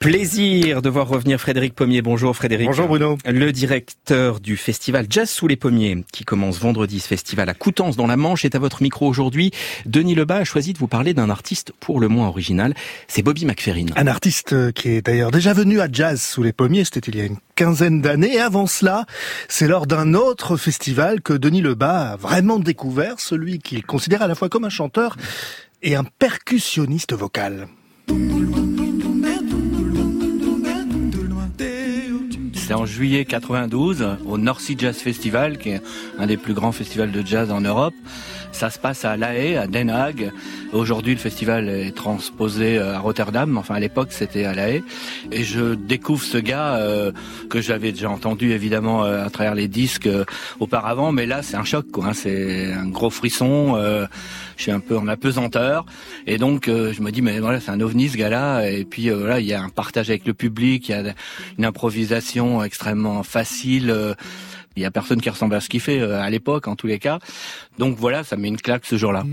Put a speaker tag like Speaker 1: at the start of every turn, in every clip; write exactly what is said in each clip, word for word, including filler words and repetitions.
Speaker 1: Plaisir de voir revenir Frédéric Pommier. Bonjour Frédéric.
Speaker 2: Bonjour Bruno.
Speaker 1: Le directeur du festival Jazz sous les pommiers, qui commence vendredi. Ce festival à Coutances dans la Manche est à votre micro aujourd'hui. Denis Lebas a choisi de vous parler d'un artiste pour le moins original. C'est Bobby McFerrin.
Speaker 2: Un artiste qui est d'ailleurs déjà venu à Jazz sous les pommiers, c'était il y a une quinzaine d'années. Et avant cela, c'est lors d'un autre festival que Denis Lebas a vraiment découvert celui qu'il considère à la fois comme un chanteur et un percussionniste vocal.
Speaker 3: C'est en juillet quatre-vingt-douze, au North Sea Jazz Festival, qui est un des plus grands festivals de jazz en Europe. Ça se passe à La Haye, à Den Haag. Aujourd'hui, le festival est transposé à Rotterdam. Enfin, à l'époque, c'était à La Haye. Et je découvre ce gars euh, que j'avais déjà entendu, évidemment, euh, à travers les disques euh, auparavant. Mais là, c'est un choc, quoi. Hein. C'est un gros frisson. Euh, je suis un peu en apesanteur. Et donc, euh, je me dis, mais voilà, c'est un ovni, ce gars-là. Et puis, euh, voilà, il y a un partage avec le public. Il y a une improvisation extrêmement facile. Euh, Il y a personne qui ressemble à ce qu'il fait euh, à l'époque, en tous les cas. Donc voilà, ça met une claque ce jour-là.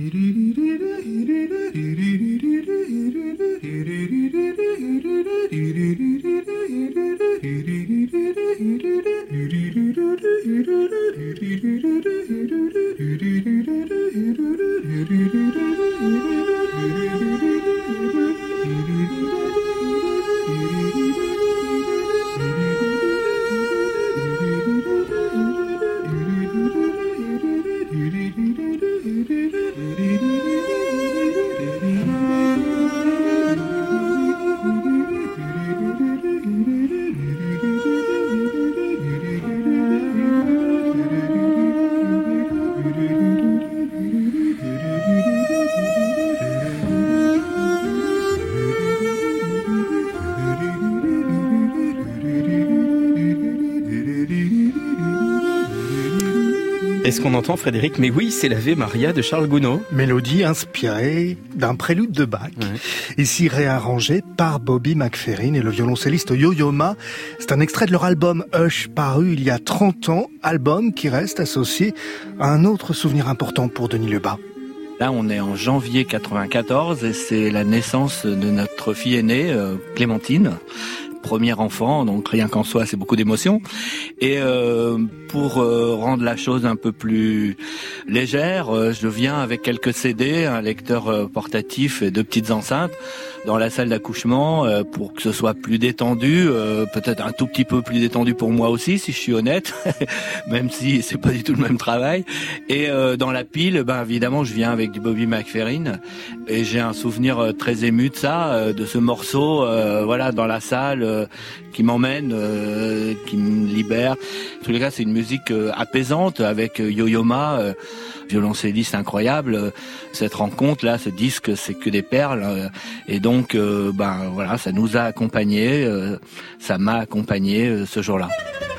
Speaker 1: Est-ce qu'on entend Frédéric? Mais oui, c'est l'Ave Maria de Charles Gounod.
Speaker 2: Mélodie inspirée d'un prélude de Bach, ouais. Ici réarrangé par Bobby McFerrin et le violoncelliste Yo-Yo Ma. C'est un extrait de leur album Hush, paru il y a trente ans, album qui reste associé à un autre souvenir important pour Denis Lebas.
Speaker 3: Là, on est en janvier quatre-vingt-quatorze et c'est la naissance de notre fille aînée, euh, Clémentine. Premier enfant, donc rien qu'en soi, c'est beaucoup d'émotions. Et euh, pour euh, rendre la chose un peu plus légère, euh, je viens avec quelques C D, un lecteur euh, portatif et deux petites enceintes dans la salle d'accouchement euh, pour que ce soit plus détendu, euh, peut-être un tout petit peu plus détendu pour moi aussi, si je suis honnête, même si c'est pas du tout le même travail. Et euh, dans la pile, ben évidemment, je viens avec du Bobby McFerrin et j'ai un souvenir euh, très ému de ça, euh, de ce morceau, euh, voilà, dans la salle. Euh, qui m'emmène, euh, qui me libère. En tous les cas, c'est une musique euh, apaisante avec euh, Yo-Yo Ma, euh, violoncelliste incroyable. Euh, cette rencontre là, ce disque, c'est que des perles. Euh, et donc, euh, ben voilà, ça nous a accompagnés, euh, ça m'a accompagné euh, ce jour-là.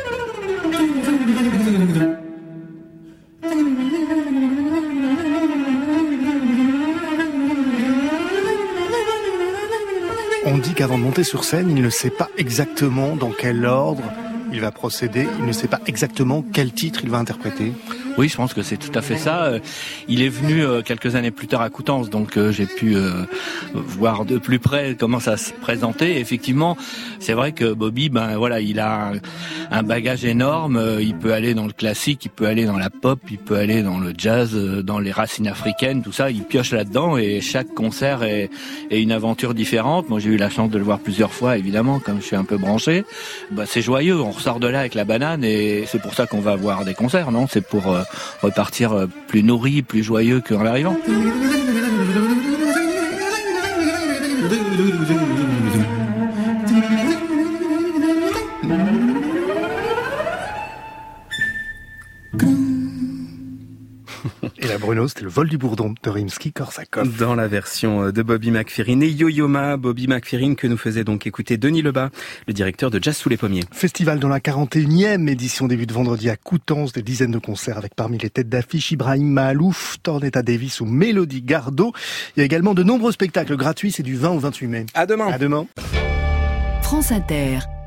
Speaker 2: On dit qu'avant de monter sur scène, il ne sait pas exactement dans quel ordre il va procéder, il ne sait pas exactement quel titre il va interpréter.
Speaker 3: Oui, je pense que c'est tout à fait ça. Il est venu quelques années plus tard à Coutances, donc j'ai pu voir de plus près comment ça se présentait. Et effectivement, c'est vrai que Bobby, ben voilà, il a un bagage énorme. Il peut aller dans le classique, il peut aller dans la pop, il peut aller dans le jazz, dans les racines africaines, tout ça. Il pioche là-dedans et chaque concert est, est une aventure différente. Moi, j'ai eu la chance de le voir plusieurs fois, évidemment, comme je suis un peu branché. Ben, c'est joyeux. On ressort de là avec la banane et c'est pour ça qu'on va voir des concerts, non? C'est pour euh, repartir euh, plus nourri, plus joyeux qu'en arrivant.
Speaker 2: Et la Bruno, c'était le vol du bourdon de Rimsky-Korsakov.
Speaker 1: Dans la version de Bobby McFerrin et Yo-Yo Ma, Bobby McFerrin que nous faisait donc écouter Denis Lebas, le directeur de Jazz sous les pommiers.
Speaker 2: Festival dans la quarante et unième édition, début vendredi à Coutances, des dizaines de concerts avec parmi les têtes d'affiche Ibrahim Mahalouf, Tornetta Davis ou Mélodie Gardot. Il y a également de nombreux spectacles gratuits, c'est du vingt au vingt-huit mai.
Speaker 1: À demain.
Speaker 2: À demain.
Speaker 4: France Inter.